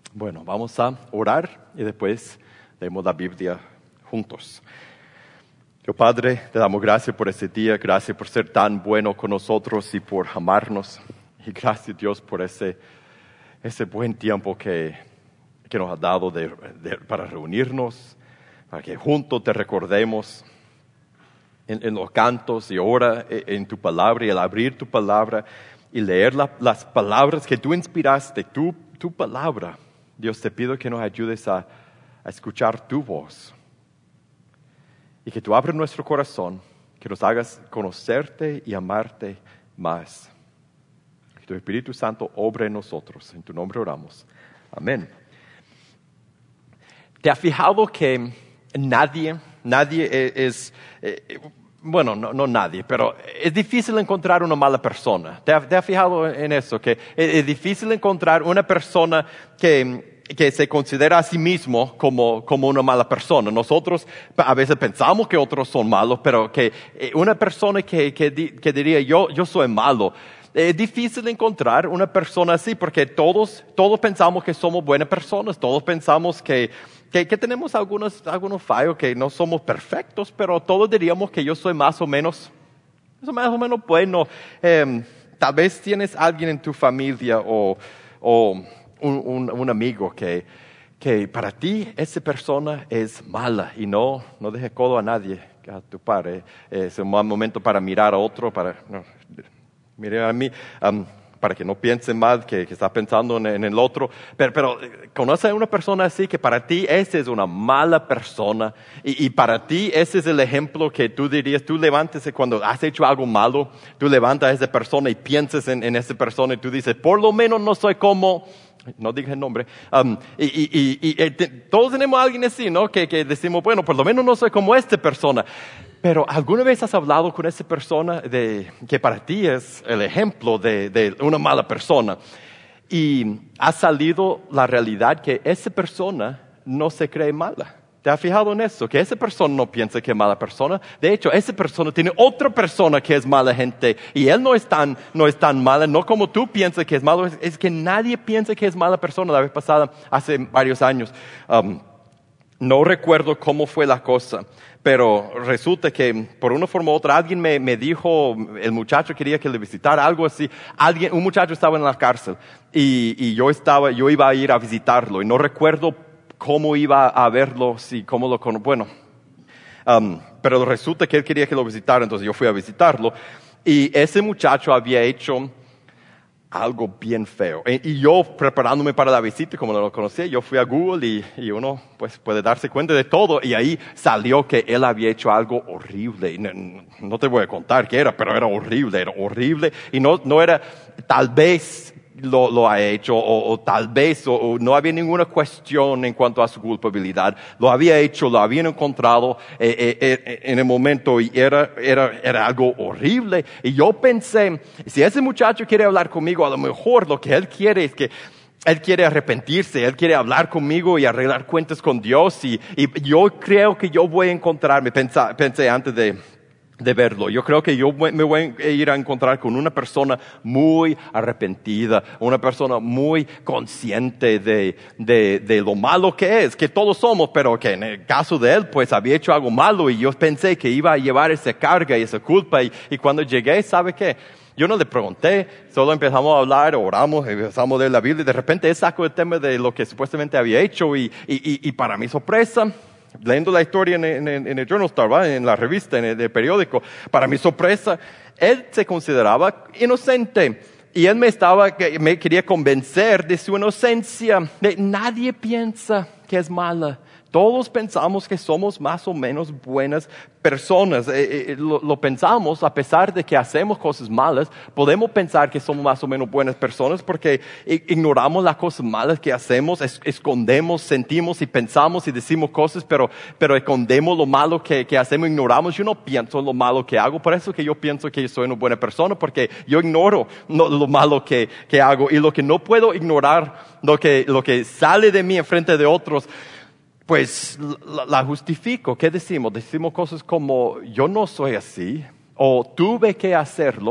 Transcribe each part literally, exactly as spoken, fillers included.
Bueno, vamos a orar y después leemos la Biblia juntos. Dios Padre, te damos gracias por este día, gracias por ser tan bueno con nosotros y por amarnos. Y gracias, Dios, por ese, ese buen tiempo que, que nos has dado de, de, para reunirnos, para que juntos te recordemos en, en los cantos y ahora en tu palabra y al abrir tu palabra y leer la, las palabras que tú inspiraste, tu, tu palabra. Dios, te pido que nos ayudes a, a escuchar tu voz y que tú abres nuestro corazón, que nos hagas conocerte y amarte más. Que tu Espíritu Santo obre en nosotros. En tu nombre oramos. Amén. ¿Te has fijado que nadie, nadie es... Eh, Bueno, no, no nadie, pero es difícil encontrar una mala persona. ¿Te has, te has fijado en eso? Que es, es difícil encontrar una persona que, que se considera a sí mismo como, como una mala persona. Nosotros a veces pensamos que otros son malos, pero que una persona que, que, que diría yo, yo soy malo. Es difícil encontrar una persona así porque todos, todos pensamos que somos buenas personas, todos pensamos que, que, que tenemos algunos, algunos fallos, que no somos perfectos, pero todos diríamos que yo soy más o menos, más o menos bueno. Eh, tal vez tienes alguien en tu familia o, o un, un, un amigo que, que para ti esa persona es mala y no, no deje codo a nadie, a tu padre. Es un buen momento para mirar a otro, para... No, mire a mí, um, para que no piense mal que, que está pensando en, en el otro. Pero, pero conoce a una persona así que para ti esa es una mala persona. Y, y para ti ese es el ejemplo que tú dirías, tú levantes cuando has hecho algo malo, tú levantas a esa persona y piensas en, en esa persona y tú dices, por lo menos no soy como... No digas el nombre. Um, y y, y, y te, todos tenemos a alguien así, ¿no? Que, que decimos, bueno, por lo menos no soy como esta persona. Pero ¿alguna vez has hablado con esa persona de, que para ti es el ejemplo de, de una mala persona? Y ha salido la realidad que esa persona no se cree mala. ¿Te has fijado en eso? Que esa persona no piensa que es mala persona. De hecho, esa persona tiene otra persona que es mala gente. Y él no es tan, no es tan mala, no como tú piensas que es malo. Es, es que nadie piensa que es mala persona. La vez pasada, hace varios años, um, no recuerdo cómo fue la cosa. Pero resulta que por una forma u otra alguien me, me dijo, el muchacho quería que le visitara, algo así. Alguien, un muchacho estaba en la cárcel y, y yo estaba, yo iba a ir a visitarlo y no recuerdo cómo iba a verlo, si cómo lo conozco. Bueno, um, pero resulta que él quería que lo visitara, entonces yo fui a visitarlo y ese muchacho había hecho algo bien feo. Y yo preparándome para la visita, como no lo conocía, yo fui a Google y, y uno pues puede darse cuenta de todo. Y ahí salió que él había hecho algo horrible. No, no te voy a contar qué era, pero era horrible, era horrible. Y no, no era tal vez lo, lo ha hecho o, o tal vez o, o no había ninguna cuestión en cuanto a su culpabilidad. Lo había hecho, lo habían encontrado eh, eh, eh, en el momento y era, era, era algo horrible. Y yo pensé, si ese muchacho quiere hablar conmigo, a lo mejor lo que él quiere es que él quiere arrepentirse, él quiere hablar conmigo y arreglar cuentas con Dios. Y, y yo creo que yo voy a encontrarme, pensé, pensé antes de... de verlo. Yo creo que yo me voy a ir a encontrar con una persona muy arrepentida, una persona muy consciente de, de, de lo malo que es, que todos somos, pero que en el caso de él, pues había hecho algo malo y yo pensé que iba a llevar esa carga y esa culpa y, y cuando llegué, ¿sabe qué? Yo no le pregunté, solo empezamos a hablar, oramos, empezamos a leer la Biblia y de repente él sacó el tema de lo que supuestamente había hecho y, y, y, y para mi sorpresa, leyendo la historia en, en, en el Journal Star, ¿va? En la revista, en el, el periódico, para mi sorpresa, él se consideraba inocente. Y él me estaba, me quería convencer de su inocencia. De, nadie piensa que es mala. Todos pensamos que somos más o menos buenas personas. Eh, eh, lo, lo pensamos a pesar de que hacemos cosas malas. Podemos pensar que somos más o menos buenas personas porque ignoramos las cosas malas que hacemos, es, escondemos, sentimos y pensamos y decimos cosas, pero, pero escondemos lo malo que, que hacemos, ignoramos. Yo no pienso lo malo que hago, por eso que yo pienso que soy una buena persona, porque yo ignoro lo, lo malo que, que hago y lo que no puedo ignorar, lo que, lo que sale de mí en frente de otros, pues la, la justifico. ¿Qué decimos? Decimos cosas como, yo no soy así, o tuve que hacerlo,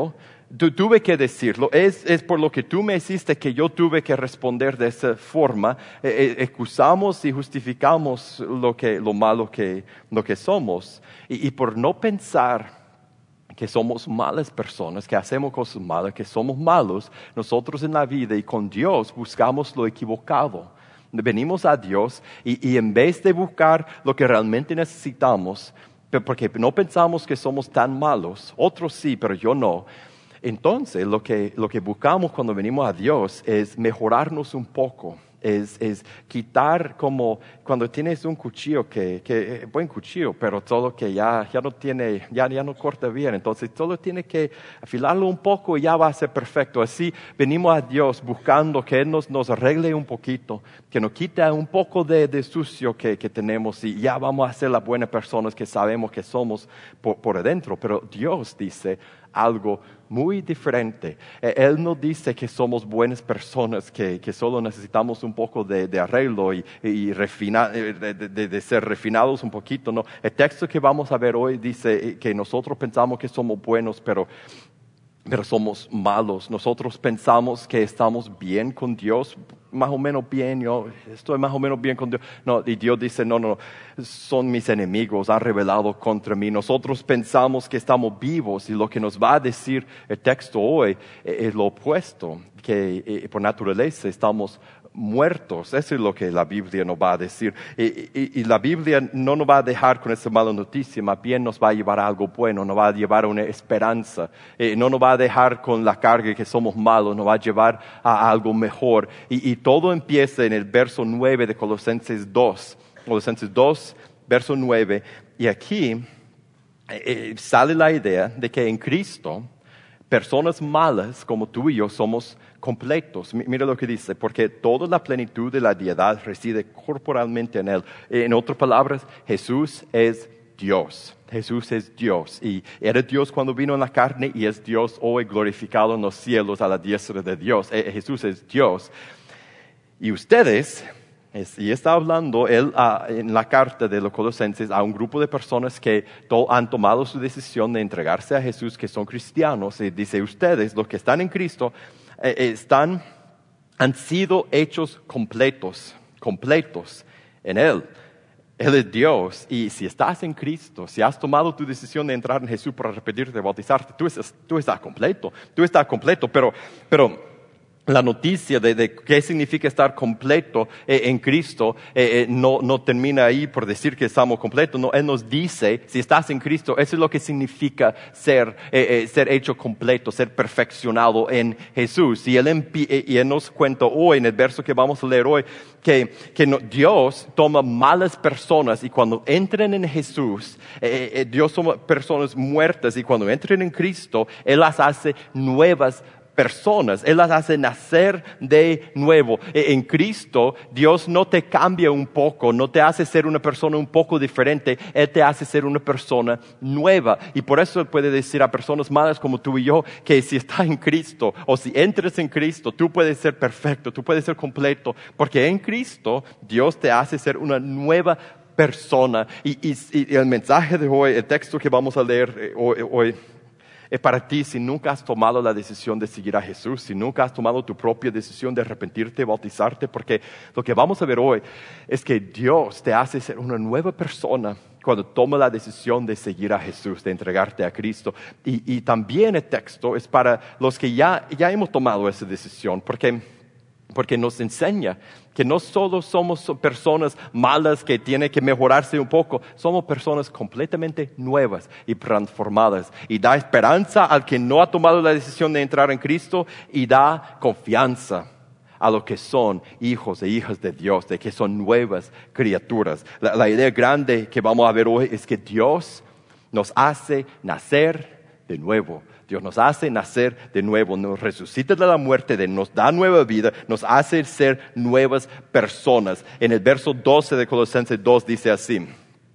Tu, tuve que decirlo, es, es por lo que tú me hiciste que yo tuve que responder de esa forma. Eh, eh, excusamos y justificamos lo, que, lo malo que, lo que somos. Y, y por no pensar que somos malas personas, que hacemos cosas malas, que somos malos, nosotros en la vida y con Dios buscamos lo equivocado. Venimos a Dios y, y en vez de buscar lo que realmente necesitamos, porque no pensamos que somos tan malos, otros sí, pero yo no. Entonces, lo que, lo que buscamos cuando venimos a Dios es mejorarnos un poco, es, es quitar como cuando tienes un cuchillo que, que buen cuchillo, pero todo que ya, ya no tiene, ya, ya no corta bien, entonces todo tiene que afilarlo un poco y ya va a ser perfecto. Así venimos a Dios buscando que Él nos, nos arregle un poquito, que nos quite un poco de, de sucio que, que tenemos y ya vamos a ser las buenas personas que sabemos que somos por, por adentro. Pero Dios dice algo muy diferente. Él no dice que somos buenas personas, que, que solo necesitamos un poco de, de arreglo y, y refina, de, de, de ser refinados un poquito. No, el texto que vamos a ver hoy dice que nosotros pensamos que somos buenos, pero pero somos malos. Nosotros pensamos que estamos bien con Dios, más o menos bien, yo estoy más o menos bien con Dios. No, y Dios dice, no, no, son mis enemigos, han rebelado contra mí. Nosotros pensamos que estamos vivos y lo que nos va a decir el texto hoy es lo opuesto, que eh, por naturaleza estamos muertos. Eso es lo que la Biblia nos va a decir. Y, y, y la Biblia no nos va a dejar con esa mala noticia, más bien nos va a llevar a algo bueno, nos va a llevar a una esperanza. Eh, no nos va a dejar con la carga que somos malos, nos va a llevar a, a algo mejor. Y, y todo empieza en el verso nueve de Colosenses dos. Colosenses dos, verso nueve. Y aquí eh, sale la idea de que en Cristo, personas malas como tú y yo somos completos. Mira lo que dice, porque toda la plenitud de la deidad reside corporalmente en Él. En otras palabras, Jesús es Dios. Jesús es Dios. Y era Dios cuando vino en la carne y es Dios hoy glorificado en los cielos a la diestra de Dios. Jesús es Dios. Y ustedes, y está hablando él uh, en la carta de los Colosenses a un grupo de personas que to- han tomado su decisión de entregarse a Jesús, que son cristianos. Y dice, ustedes, los que están en Cristo, eh, están, han sido hechos completos, completos en Él. Él es Dios. Y si estás en Cristo, si has tomado tu decisión de entrar en Jesús para arrepentirte, bautizarte, tú estás, tú estás completo. Tú estás completo, pero... pero la noticia de, de qué significa estar completo eh, en Cristo eh, eh, no, no termina ahí por decir que estamos completos. No, Él nos dice, si estás en Cristo, eso es lo que significa ser, eh, eh, ser hecho completo, ser perfeccionado en Jesús. Y Él, empi- eh, y él nos cuenta hoy, en el verso que vamos a leer hoy, que, que no, Dios toma malas personas y cuando entran en Jesús, eh, eh, Dios toma personas muertas y cuando entran en Cristo, Él las hace nuevas personas, Él las hace nacer de nuevo. En Cristo, Dios no te cambia un poco, no te hace ser una persona un poco diferente, Él te hace ser una persona nueva. Y por eso Él puede decir a personas malas como tú y yo, que si estás en Cristo, o si entras en Cristo, tú puedes ser perfecto, tú puedes ser completo, porque en Cristo, Dios te hace ser una nueva persona. Y, y, y el mensaje de hoy, el texto que vamos a leer hoy, hoy es para ti si nunca has tomado la decisión de seguir a Jesús, si nunca has tomado tu propia decisión de arrepentirte, bautizarte, porque lo que vamos a ver hoy es que Dios te hace ser una nueva persona cuando tomas la decisión de seguir a Jesús, de entregarte a Cristo. Y, y también el texto es para los que ya, ya hemos tomado esa decisión, porque, porque nos enseña que no solo somos personas malas que tienen que mejorarse un poco, somos personas completamente nuevas y transformadas. Y da esperanza al que no ha tomado la decisión de entrar en Cristo y da confianza a los que son hijos e hijas de Dios, de que son nuevas criaturas. La, la idea grande que vamos a ver hoy es que Dios nos hace nacer de nuevo. Dios nos hace nacer de nuevo, nos resucita de la muerte, nos da nueva vida, nos hace ser nuevas personas. En el verso doce de Colosenses dos dice así: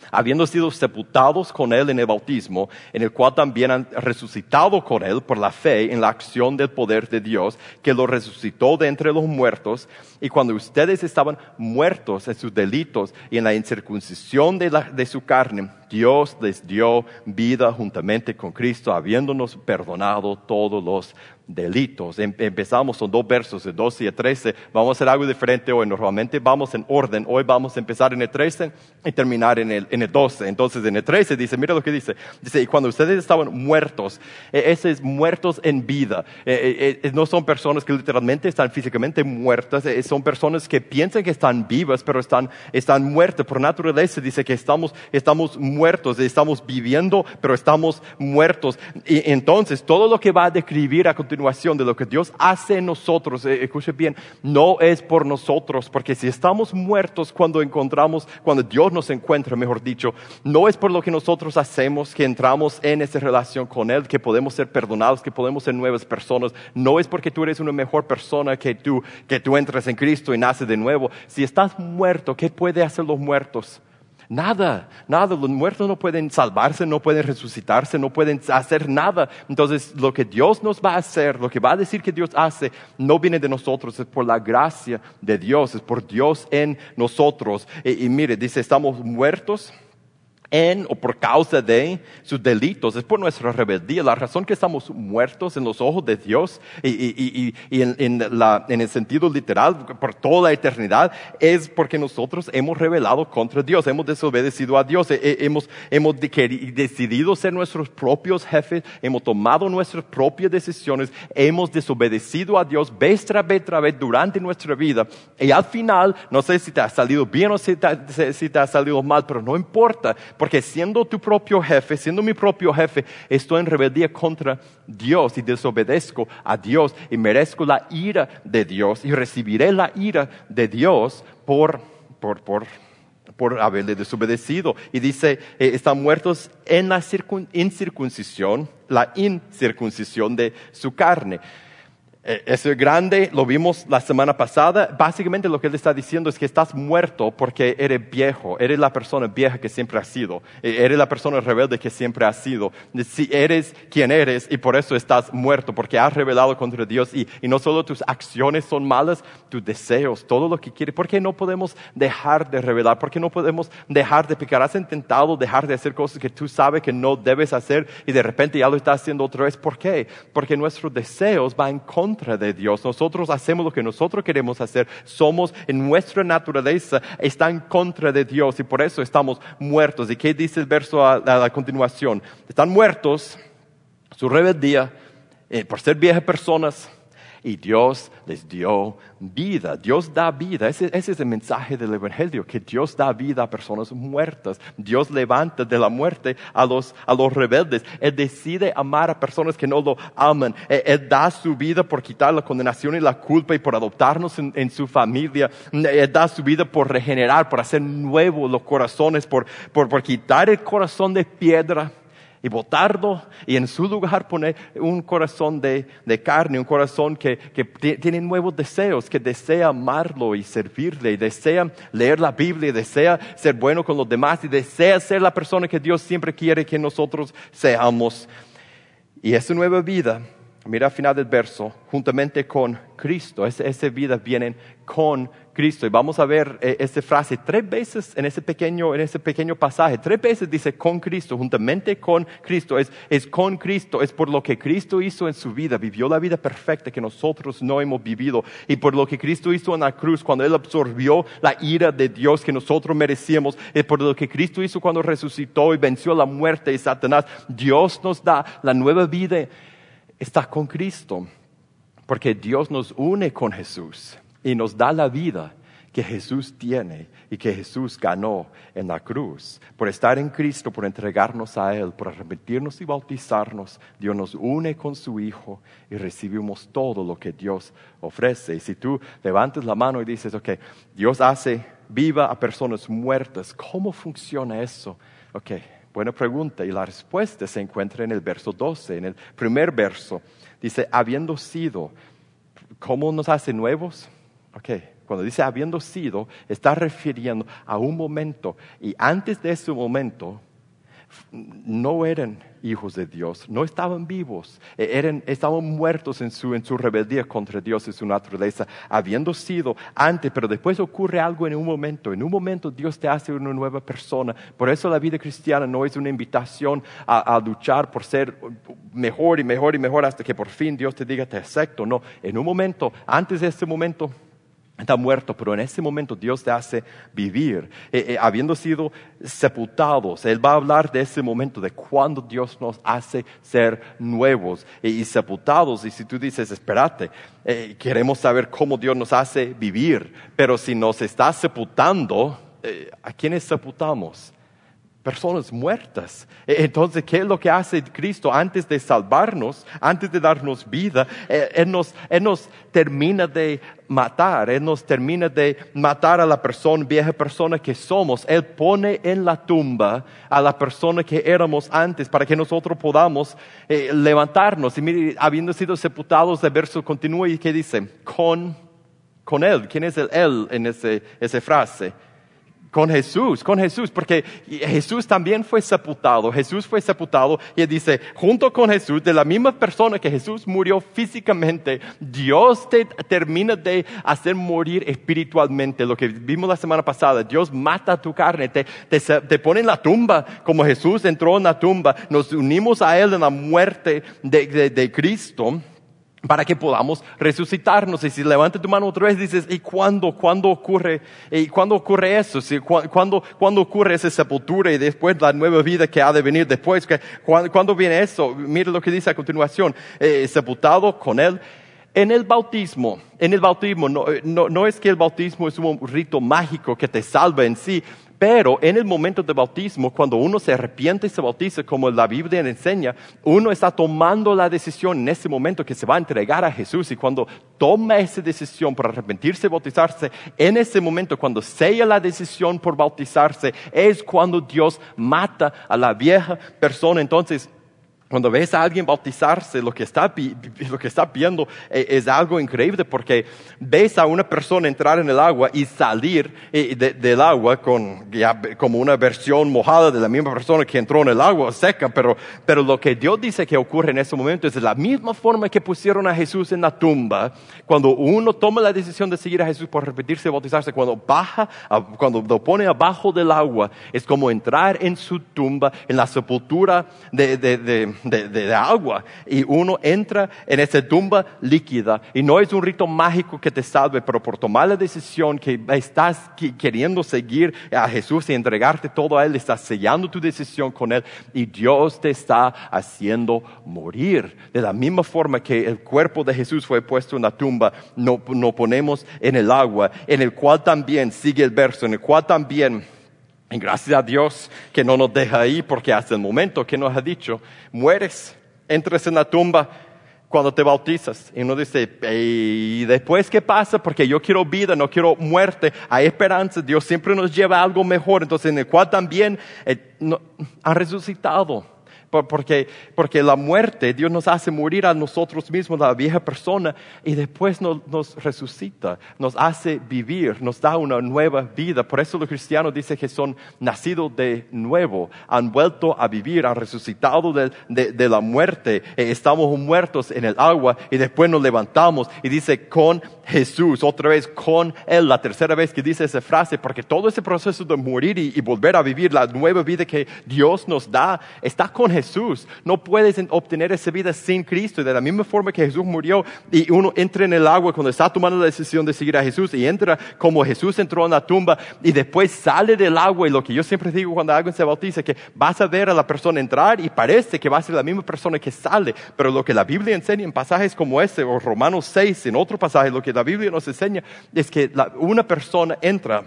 habiendo sido sepultados con Él en el bautismo, en el cual también han resucitado con Él por la fe en la acción del poder de Dios, que lo resucitó de entre los muertos, y cuando ustedes estaban muertos en sus delitos y en la incircuncisión de, la, de su carne, Dios les dio vida juntamente con Cristo, habiéndonos perdonado todos los delitos. Em, empezamos, son dos versos, de doce y el trece. Vamos a hacer algo diferente hoy. Normalmente vamos en orden. Hoy vamos a empezar en el trece y terminar en el, en el doce. Entonces, en el trece dice, mira lo que dice. Dice, y cuando ustedes estaban muertos, eh, ese es muertos en vida. Eh, eh, no son personas que literalmente están físicamente muertas. Eh, son personas que piensan que están vivas, pero están, están muertas. Por naturaleza dice que estamos, estamos muertos. Estamos viviendo, pero estamos muertos. Y entonces, todo lo que va a describir a continuación de lo que Dios hace en nosotros, eh, escuche bien, no es por nosotros, porque si estamos muertos cuando encontramos, cuando Dios nos encuentra, mejor dicho, no es por lo que nosotros hacemos que entramos en esa relación con Él, que podemos ser perdonados, que podemos ser nuevas personas, no es porque tú eres una mejor persona que tú, que tú entras en Cristo y naces de nuevo. Si estás muerto, ¿qué puede hacer los muertos? Nada, nada, los muertos no pueden salvarse, no pueden resucitarse, no pueden hacer nada. Entonces, lo que Dios nos va a hacer, lo que va a decir que Dios hace, no viene de nosotros, es por la gracia de Dios, es por Dios en nosotros. Y, y mire, dice, estamos muertos en o por causa de sus delitos, es por nuestra rebeldía. La razón que estamos muertos en los ojos de Dios y, y, y, y en, en, la, en el sentido literal por toda la eternidad es porque nosotros hemos rebelado contra Dios, hemos desobedecido a Dios, eh, hemos, hemos de, querido, decidido ser nuestros propios jefes, hemos tomado nuestras propias decisiones, hemos desobedecido a Dios vez tras vez, tras vez durante nuestra vida, y al final, no sé si te ha salido bien o si te, si te ha salido mal, pero no importa. Porque siendo tu propio jefe, siendo mi propio jefe, estoy en rebeldía contra Dios y desobedezco a Dios y merezco la ira de Dios y recibiré la ira de Dios por, por, por, por haberle desobedecido. Y dice, eh, están muertos en la circun, incircuncisión, la incircuncisión de su carne. Eso es grande, lo vimos la semana pasada. Básicamente lo que él está diciendo es que estás muerto porque eres viejo, eres la persona vieja que siempre has sido, eres la persona rebelde que siempre has sido. Si eres quien eres y por eso estás muerto, porque has rebelado contra Dios y, y no solo tus acciones son malas, tus deseos, todo lo que quieres. ¿Por qué no podemos dejar de rebelar? ¿Por qué no podemos dejar de pecar? ¿Has intentado dejar de hacer cosas que tú sabes que no debes hacer y de repente ya lo estás haciendo otra vez? ¿Por qué? Porque nuestros deseos van en contra de Dios. Nosotros hacemos lo que nosotros queremos hacer. Somos en nuestra naturaleza, está en contra de Dios y por eso estamos muertos. ¿Y qué dice el verso a, a la continuación? Están muertos, su rebeldía, eh, por ser viejas personas. Y Dios les dio vida. Dios da vida. Ese, ese es el mensaje del Evangelio, que Dios da vida a personas muertas. Dios levanta de la muerte a los, a los rebeldes. Él decide amar a personas que no lo aman. Él, Él da su vida por quitar la condenación y la culpa y por adoptarnos en, en su familia. Él da su vida por regenerar, por hacer nuevos los corazones, por, por, por quitar el corazón de piedra y botarlo y en su lugar poner un corazón de, de carne, un corazón que, que t- tiene nuevos deseos, que desea amarlo y servirle, y desea leer la Biblia, y desea ser bueno con los demás, y desea ser la persona que Dios siempre quiere que nosotros seamos. Y esa nueva vida, mira al final del verso, juntamente con Cristo, esa, esa vida viene con Cristo. Y vamos a ver eh, esa frase tres veces en ese pequeño, en ese pequeño pasaje. Tres veces dice con Cristo, juntamente con Cristo. Es, es con Cristo, es por lo que Cristo hizo en su vida. Vivió la vida perfecta que nosotros no hemos vivido. Y por lo que Cristo hizo en la cruz, cuando Él absorbió la ira de Dios que nosotros merecíamos. Es por lo que Cristo hizo cuando resucitó y venció la muerte y Satanás. Dios nos da la nueva vida. Está con Cristo. Porque Dios nos une con Jesús. Y nos da la vida que Jesús tiene y que Jesús ganó en la cruz. Por estar en Cristo, por entregarnos a Él, por arrepentirnos y bautizarnos, Dios nos une con su Hijo y recibimos todo lo que Dios ofrece. Y si tú levantas la mano y dices, ok, Dios hace viva a personas muertas, ¿cómo funciona eso? Ok, buena pregunta. Y la respuesta se encuentra en el verso doce, en el primer verso. Dice, habiendo sido, ¿cómo nos hace nuevos? Ok, cuando dice habiendo sido, está refiriendo a un momento. Y antes de ese momento, no eran hijos de Dios, no estaban vivos, eran, estaban muertos en su, en su rebeldía contra Dios y su naturaleza, habiendo sido antes, pero después ocurre algo en un momento. En un momento Dios te hace una nueva persona. Por eso la vida cristiana no es una invitación a, a luchar por ser mejor y mejor y mejor hasta que por fin Dios te diga te acepto. No, en un momento, antes de ese momento, está muerto, pero en ese momento Dios te hace vivir, eh, eh, habiendo sido sepultados. Él va a hablar de ese momento, de cuando Dios nos hace ser nuevos eh, y sepultados. Y si tú dices, espérate, eh, queremos saber cómo Dios nos hace vivir, pero si nos está sepultando, eh, ¿a quiénes sepultamos? Personas muertas. Entonces, ¿qué es lo que hace Cristo antes de salvarnos, antes de darnos vida? Él nos, Él nos termina de matar, Él nos termina de matar a la persona, vieja persona que somos. Él pone en la tumba a la persona que éramos antes para que nosotros podamos eh, levantarnos. Y mire, habiendo sido sepultados, el verso continúa y ¿qué dice? Con, con Él. ¿Quién es el Él en ese, esa frase? Con Jesús, con Jesús, porque Jesús también fue sepultado, Jesús fue sepultado y él dice, junto con Jesús, de la misma persona que Jesús murió físicamente, Dios te termina de hacer morir espiritualmente, lo que vimos la semana pasada. Dios mata tu carne, te, te, te pone en la tumba, como Jesús entró en la tumba, nos unimos a Él en la muerte de, de, de Cristo, para que podamos resucitarnos. Y si levantas tu mano otra vez, dices, ¿y cuándo? ¿Cuándo ocurre? ¿Y cuándo ocurre eso? ¿Sí? ¿Cuándo, ¿Cuándo ocurre esa sepultura y después la nueva vida que ha de venir después? ¿Cuándo, ¿cuándo viene eso? Mire lo que dice a continuación. Eh, sepultado con Él en el bautismo. En el bautismo, no, no, no es que el bautismo es un rito mágico que te salva en sí, pero en el momento del bautismo, cuando uno se arrepiente y se bautiza, como la Biblia enseña, uno está tomando la decisión en ese momento que se va a entregar a Jesús. Y cuando toma esa decisión por arrepentirse y bautizarse, en ese momento, cuando sella la decisión por bautizarse, es cuando Dios mata a la vieja persona. Entonces, cuando ves a alguien bautizarse, lo que está, lo que está viendo es algo increíble, porque ves a una persona entrar en el agua y salir de, del agua con, ya, como una versión mojada de la misma persona que entró en el agua seca. Pero, pero lo que Dios dice que ocurre en ese momento es de la misma forma que pusieron a Jesús en la tumba. Cuando uno toma la decisión de seguir a Jesús por repetirse y bautizarse, cuando baja, cuando lo pone abajo del agua, es como entrar en su tumba, en la sepultura de, de, de De, de, de agua, y uno entra en esa tumba líquida. Y no es un rito mágico que te salve, pero por tomar la decisión que estás queriendo seguir a Jesús y entregarte todo a Él, estás sellando tu decisión con Él, y Dios te está haciendo morir. De la misma forma que el cuerpo de Jesús fue puesto en la tumba, no, no ponemos en el agua, en el cual también, sigue el verso, en el cual también, y gracias a Dios que no nos deja ahí, porque hasta el momento que nos ha dicho, mueres, entras en la tumba cuando te bautizas. Y uno dice, ¿y después qué pasa? Porque yo quiero vida, no quiero muerte. Hay esperanza, Dios siempre nos lleva a algo mejor. Entonces, en el cual también eh, no, ha resucitado. Porque, porque la muerte, Dios nos hace morir a nosotros mismos, la vieja persona, y después nos, nos resucita, nos hace vivir, nos da una nueva vida. Por eso los cristianos dicen que son nacidos de nuevo, han vuelto a vivir, han resucitado de, de, de la muerte. Eh, estamos muertos en el agua y después nos levantamos, y dice con Jesús, otra vez con Él, la tercera vez que dice esa frase, porque todo ese proceso de morir y, y volver a vivir la nueva vida que Dios nos da, está con Jesús. No puedes obtener esa vida sin Cristo. Y de la misma forma que Jesús murió y uno entra en el agua cuando está tomando la decisión de seguir a Jesús, y entra como Jesús entró en la tumba y después sale del agua. Y lo que yo siempre digo cuando alguien se bautiza, que vas a ver a la persona entrar y parece que va a ser la misma persona que sale, pero lo que la Biblia enseña en pasajes como este, o Romanos seis, en otro pasaje, lo que la Biblia nos enseña es que la, una persona entra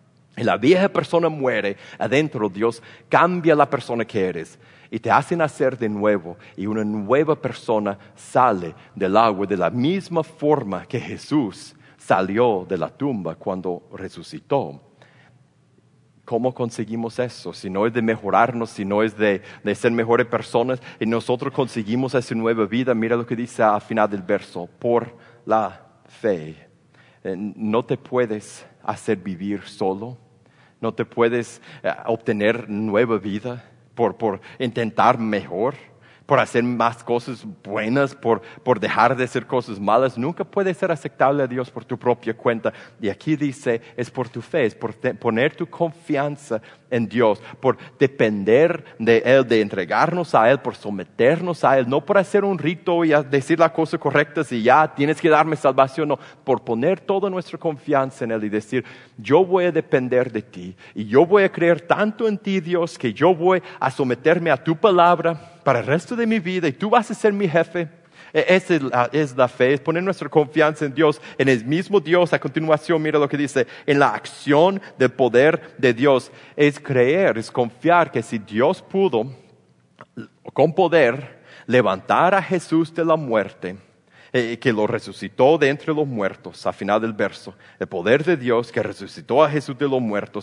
y la vieja persona muere, adentro Dios cambia la persona que eres y te hace nacer de nuevo, y una nueva persona sale del agua de la misma forma que Jesús salió de la tumba cuando resucitó. ¿Cómo conseguimos eso? Si no es de mejorarnos, si no es de, de ser mejores personas, y nosotros conseguimos esa nueva vida. Mira lo que dice al final del verso, por la fe. Eh, no te puedes hacer vivir solo. No te puedes eh, obtener nueva vida por, por intentar mejor, por hacer más cosas buenas, por, por dejar de hacer cosas malas. Nunca puedes ser aceptable a Dios por tu propia cuenta. Y aquí dice, es por tu fe, es por te, poner tu confianza en Dios, por depender de Él, de entregarnos a Él, por someternos a Él, no por hacer un rito y decir las cosas correctas y ya tienes que darme salvación, no, por poner toda nuestra confianza en Él y decir, yo voy a depender de ti y yo voy a creer tanto en ti, Dios, que yo voy a someterme a tu palabra para el resto de mi vida y tú vas a ser mi jefe. Esa es la, es la fe, es poner nuestra confianza en Dios, en el mismo Dios. A continuación, mira lo que dice, en la acción del poder de Dios. Es creer, es confiar que si Dios pudo, con poder, levantar a Jesús de la muerte, eh, que lo resucitó de entre los muertos, al final del verso, el poder de Dios que resucitó a Jesús de los muertos.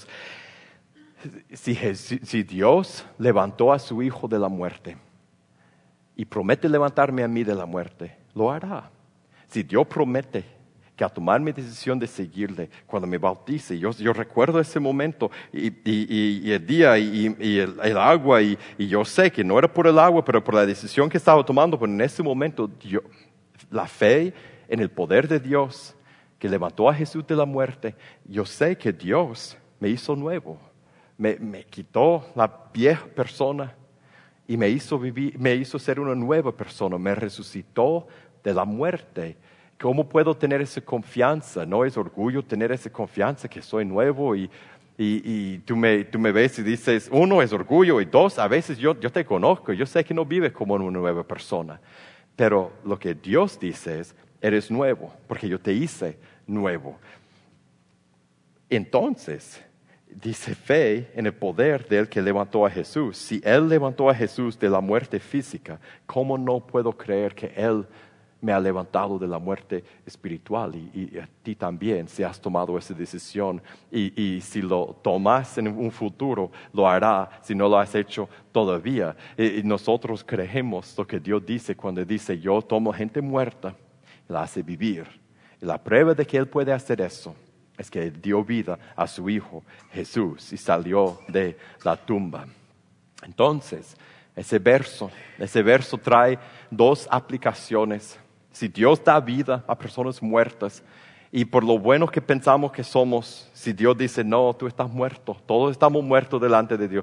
Si, si Dios levantó a su Hijo de la muerte, y promete levantarme a mí de la muerte, lo hará. Si Dios promete que al tomar mi decisión de seguirle, cuando me bautice, yo, yo recuerdo ese momento y, y, y, y el día y, y el, el agua, y, y yo sé que no era por el agua, pero por la decisión que estaba tomando, pero en ese momento yo, la fe en el poder de Dios que levantó a Jesús de la muerte, yo sé que Dios me hizo nuevo, me, me quitó la vieja persona, y me hizo vivir, me hizo ser una nueva persona, me resucitó de la muerte. ¿Cómo puedo tener esa confianza? No es orgullo tener esa confianza que soy nuevo y, y, y tú, me, tú me ves y dices, uno es orgullo y dos, a veces yo, yo te conozco, yo sé que no vives como una nueva persona. Pero lo que Dios dice es, eres nuevo, porque yo te hice nuevo. Entonces, dice fe en el poder del que levantó a Jesús. Si Él levantó a Jesús de la muerte física, ¿cómo no puedo creer que Él me ha levantado de la muerte espiritual? Y, y a ti también, si has tomado esa decisión. Y, y si lo tomas en un futuro, lo hará, si no lo has hecho todavía. Y, y nosotros creemos lo que Dios dice cuando dice, yo tomo gente muerta y la hace vivir. Y la prueba de que Él puede hacer eso es que dio vida a su Hijo Jesús y salió de la tumba. Entonces, ese verso, ese verso trae dos aplicaciones. Si Dios da vida a personas muertas, y por lo bueno que pensamos que somos, si Dios dice, no, tú estás muerto, todos estamos muertos delante de Dios.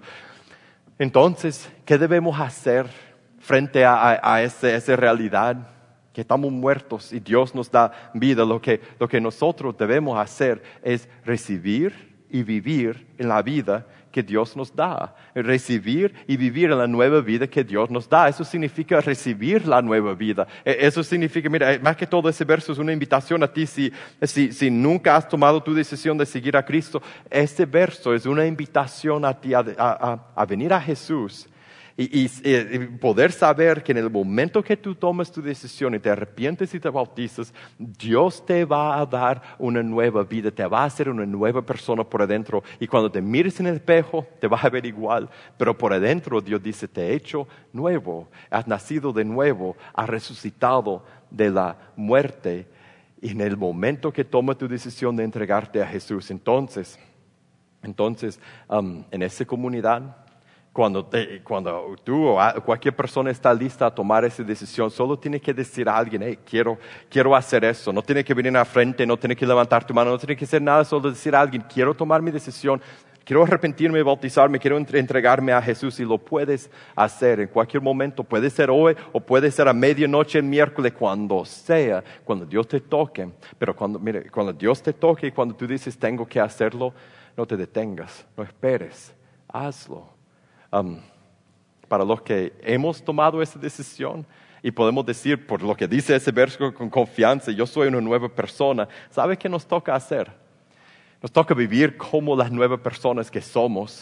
Entonces, ¿qué debemos hacer frente a, a, a ese, esa realidad? Que estamos muertos y Dios nos da vida. Lo que, lo que nosotros debemos hacer es recibir y vivir en la vida que Dios nos da. Recibir y vivir en la nueva vida que Dios nos da. Eso significa recibir la nueva vida. Eso significa, mira, más que todo ese verso es una invitación a ti. Si, si, si nunca has tomado tu decisión de seguir a Cristo, este verso es una invitación a ti a, a, a venir a Jesús. Y, y, y poder saber que en el momento que tú tomas tu decisión y te arrepientes y te bautizas, Dios te va a dar una nueva vida, te va a hacer una nueva persona por adentro. Y cuando te mires en el espejo, te vas a ver igual. Pero por adentro Dios dice, te he hecho nuevo, has nacido de nuevo, has resucitado de la muerte. Y en el momento que tomas tu decisión de entregarte a Jesús, entonces, entonces um, en esa comunidad, Cuando, te, cuando tú o cualquier persona está lista a tomar esa decisión, solo tiene que decir a alguien, hey, quiero, quiero hacer eso. No tiene que venir a frente, no tiene que levantar tu mano, no tiene que hacer nada, solo decir a alguien, quiero tomar mi decisión, quiero arrepentirme, bautizarme, quiero entregarme a Jesús. Y lo puedes hacer en cualquier momento. Puede ser hoy o puede ser a medianoche el miércoles, cuando sea, cuando Dios te toque. Pero cuando, mire, cuando Dios te toque y cuando tú dices, tengo que hacerlo, no te detengas, no esperes, hazlo. Um, para los que hemos tomado esa decisión y podemos decir, por lo que dice ese verso con confianza, yo soy una nueva persona, ¿sabe qué nos toca hacer? Nos toca vivir como las nuevas personas que somos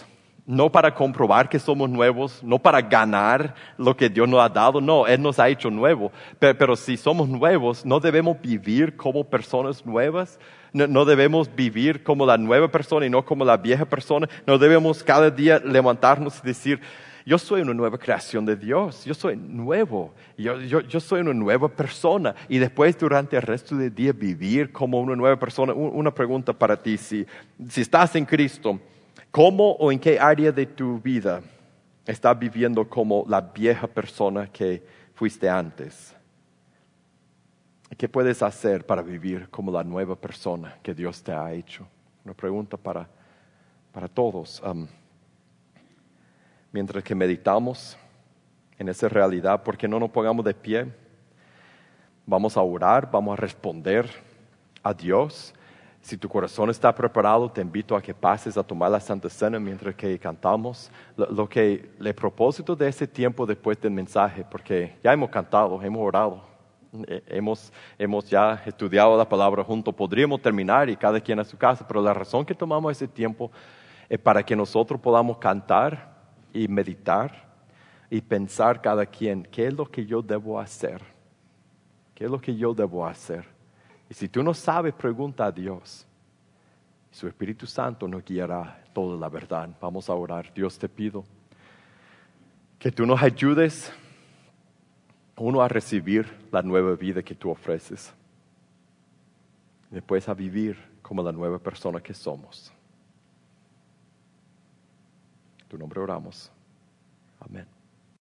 no para comprobar que somos nuevos, no para ganar lo que Dios nos ha dado, no, Él nos ha hecho nuevos. Pero, pero si somos nuevos, no debemos vivir como personas nuevas, no, no debemos vivir como la nueva persona y no como la vieja persona. No debemos cada día levantarnos y decir, yo soy una nueva creación de Dios, yo soy nuevo, yo, yo, yo soy una nueva persona. Y después durante el resto del día vivir como una nueva persona. Una pregunta para ti, si, si estás en Cristo, ¿cómo o en qué área de tu vida estás viviendo como la vieja persona que fuiste antes? ¿Qué puedes hacer para vivir como la nueva persona que Dios te ha hecho? Una pregunta para, para todos. Um, mientras que meditamos en esa realidad, ¿por qué no nos pongamos de pie? Vamos a orar, vamos a responder a Dios. Si tu corazón está preparado, te invito a que pases a tomar la Santa Cena mientras que cantamos. Lo, lo que, el propósito de ese tiempo después del mensaje, porque ya hemos cantado, hemos orado, eh, hemos, hemos ya estudiado la palabra juntos, podríamos terminar y cada quien a su casa, pero la razón que tomamos ese tiempo es para que nosotros podamos cantar y meditar y pensar cada quien, ¿qué es lo que yo debo hacer? ¿Qué es lo que yo debo hacer? Y si tú no sabes, pregunta a Dios. Su Espíritu Santo nos guiará toda la verdad. Vamos a orar. Dios, te pido que tú nos ayudes, uno, a recibir la nueva vida que tú ofreces. Después a vivir como la nueva persona que somos. En tu nombre oramos. Amén.